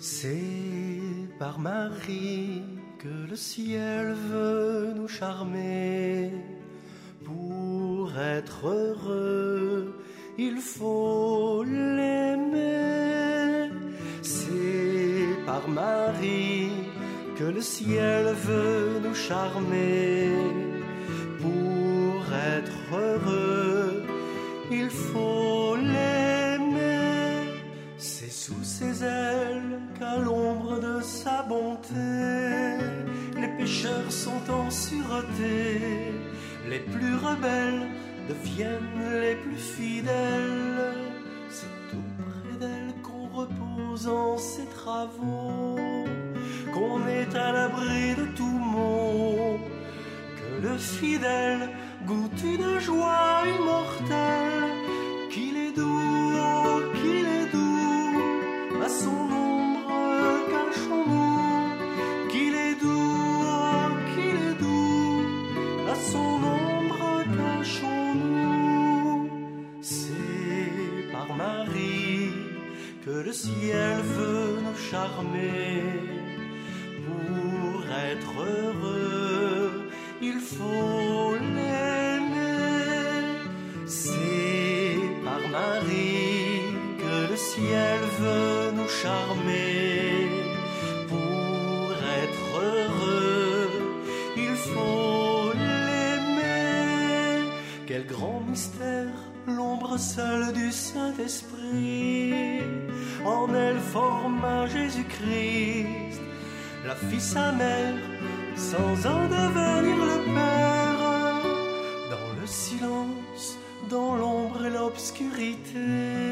C'est par Marie que le ciel veut nous charmer. Pour être heureux, il faut l'aimer. C'est par Marie que le ciel veut nous charmer. Pour être heureux, il faut l'aimer. C'est sous ses ailes qu'à l'ombre de sa bonté, les pécheurs sont en sûreté. Les plus rebelles deviennent les plus fidèles. C'est auprès d'elle qu'on repose en ses travaux, qu'on est à l'abri de tout mot, que le fidèle goûte une joie immortelle. Qu'il est doux, oh, qu'il est doux, à son ombre cachons-nous. Qu'il est doux, oh, qu'il est doux, à son ombre cachons-nous. C'est par Marie que le ciel veut nous charmer. Pour être heureux, il faut l'aimer. C'est par Marie que le ciel veut nous charmer. Pour être heureux, il faut l'aimer. Quel grand mystère, l'ombre seule du Saint-Esprit en elle forma Jésus-Christ, la fit sa mère sans en devenir le père. Dans le silence, dans l'ombre et l'obscurité,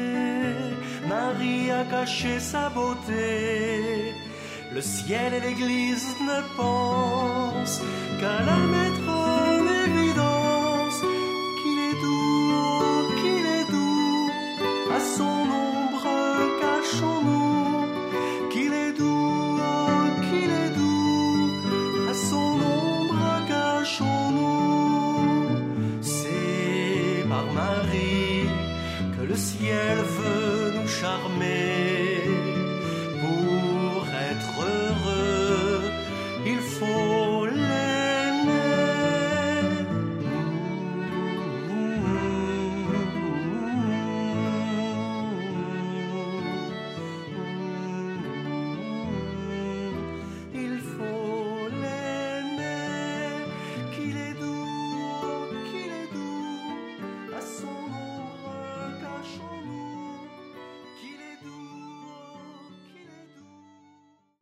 Marie a caché sa beauté. Le ciel et l'église ne pensent qu'à la mettre